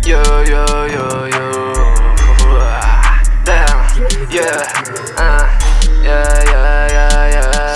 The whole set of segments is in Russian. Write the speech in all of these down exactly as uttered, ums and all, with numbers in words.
Yo, yo, yo, yo. Damn, yeah, uh, yeah, yeah, yeah, yeah.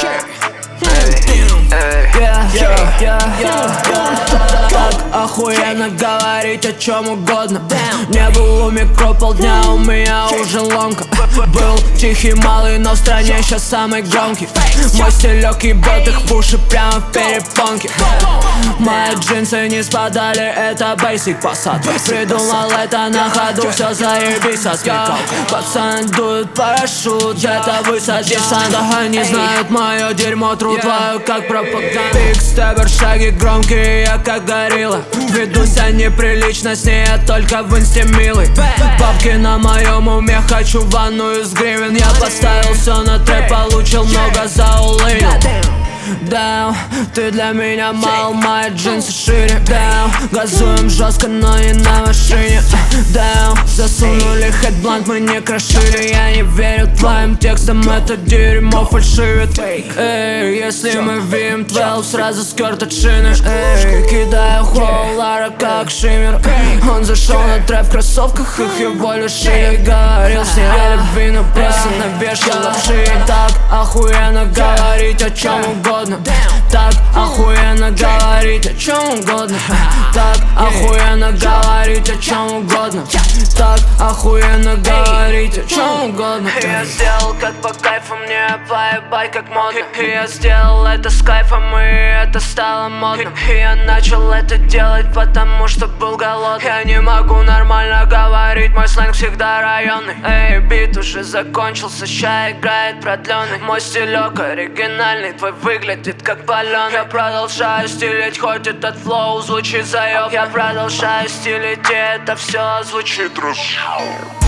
Эй, эй, yeah, yeah, yeah, yeah. Так охуенно говорить о чем угодно. Не был у микро полдня, у меня уже ломка. Был тихий малый, но в стране сейчас самый громкий. Мой стилек ебет их в уши прямо в перепонке. Мои джинсы не спадали, это basic посад. Придумал это на ходу, все заебись отвлекал. Пацаны дуют парашют, где-то высадишь санта. Они знают мое дерьмо, труд твою как пропаганда. Биг стебер, шаги громкие, я как горилла. Веду себя неприлично, с ней я только в инсте милый. Бабки на моем уме, хочу ванную с гривен. Я поставил все на трэп, получил много за улынил. Down, ты для меня мал, мои джинсы шире. Down, газуем жестко, но не на машине. Down, засунули хэдблант, мы не крошили. Я не верю твоим текстам, это дерьмо фальшивит. Эй, если мы видим двенадцать, сразу скёрт от шины. Эй, кидаю хлоу, Лара как шиммер. Он зашел на трэп в кроссовках, их его лишили. Говорил с ней о любви, но просто навешал лапши. Так охуенно говорить о чем угодно. Так охуенно говорить о чем угодно. Так охуенно говорить о чем угодно. Так охуенно говорить о чем угодно. Я сделал как по кайфу, мне поебать как модно. И я сделал это с кайфом, и это стало модным. И я начал это делать, потому что был голодный. Я не могу нормально говорить, мой сленг всегда районный. Эй, бит уже закончился, ща играет продленный. Мой стилек оригинальный, твой выглядит как паленый. Я продолжаю стилить, хоть этот флоу звучит заеб. Я продолжаю стилить, и это все звучит.